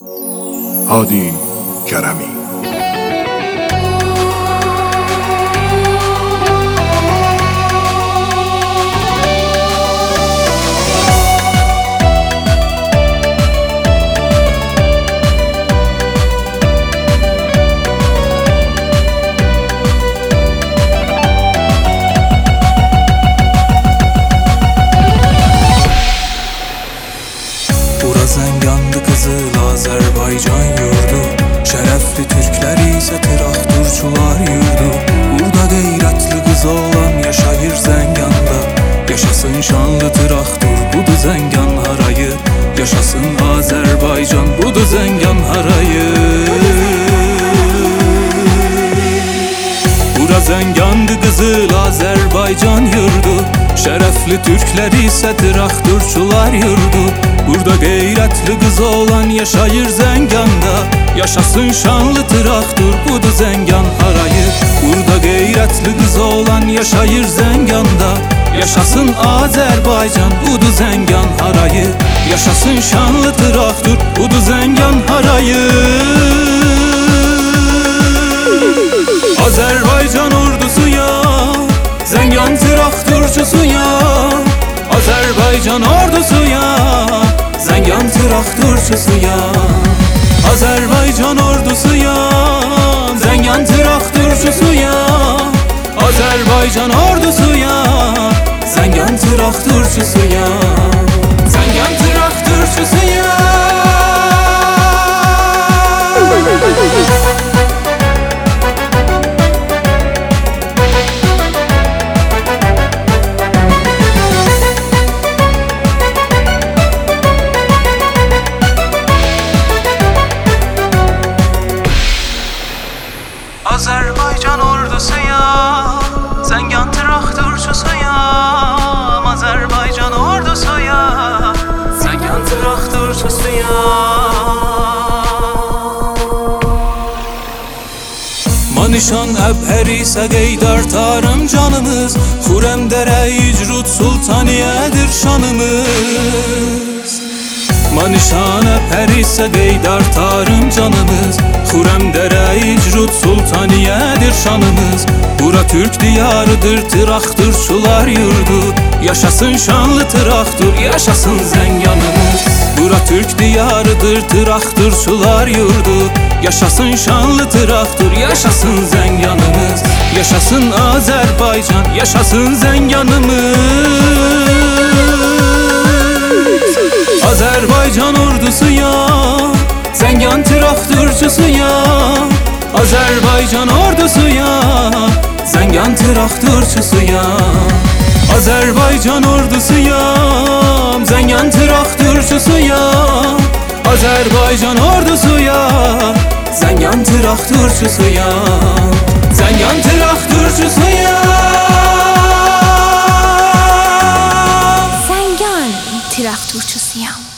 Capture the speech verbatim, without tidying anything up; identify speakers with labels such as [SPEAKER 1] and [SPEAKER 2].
[SPEAKER 1] هادی کرمی.
[SPEAKER 2] Zəngandı Qızıl Azərbaycan yurdu, şərəfli Türkləri isə traktorçular yurdu. Burada qeyrətli qız olan yaşayır Zənganda. Yaşasın şanlı traktor, budur Zəngan harayı. Yaşasın Azərbaycan, budur Zəngan harayı. Bura Zəngandı Qızıl Azərbaycan yurdu, şərəfli Türkləri isə traktorçular yurdu. Burada qeyrətli qız olan yaşayır Zənganda. Yaşasın şanlı traktor, budur Zəngan harayı. Burada qeyrətli qız olan yaşayır Zənganda. Yaşasın Azərbaycan, budur Zəngan harayı. Yaşasın şanlı traktor, budur Zəngan harayı. Azərbaycan ordusuya, Zəngan traktorçusuya. Azərbaycan ordusuya, Zəngan traktorçusuya. Azərbaycan ordusuya, Zəngan traktorçusuya. Azərbaycan ordusuya, Zəngan traktorçusuya. Zəngan traktorçusuya. Azərbaycan ordusuya, Zəngan traktorçusuyam. Azərbaycan ordusuya, Zəngan traktorçusuyam. Manişan əbhər isə qeydar tarım canımız. Xurəm dərə icrut sultaniyyədir şanımız. Manişan əbhər isə qeydar tarım canımız. Xurəm dərə icrut sultaniyyədir şanımız. Bura Türk diyarıdır, traktorçular yurdu. Yaşasın şanlı traktor, yaşasın Zənganımız. Bura Türk diyarıdır, traktorçular yurdu. Yaşasın şanlı traktor, yaşasın Zənganımız. Yaşasın Azərbaycan, yaşasın Zənganımız. Azərbaycan ordusuya, Zəngan traktorçusuya. Azərbaycan ordusuya, Zəngan traktorçusuya. Azərbaycan ordusuya, Zəngan traktorçusuya. Azərbaycan ordusuya, Zəngan traktorçusuya. Zəngan traktorçusuya.
[SPEAKER 3] Zəngan traktorçusuyam.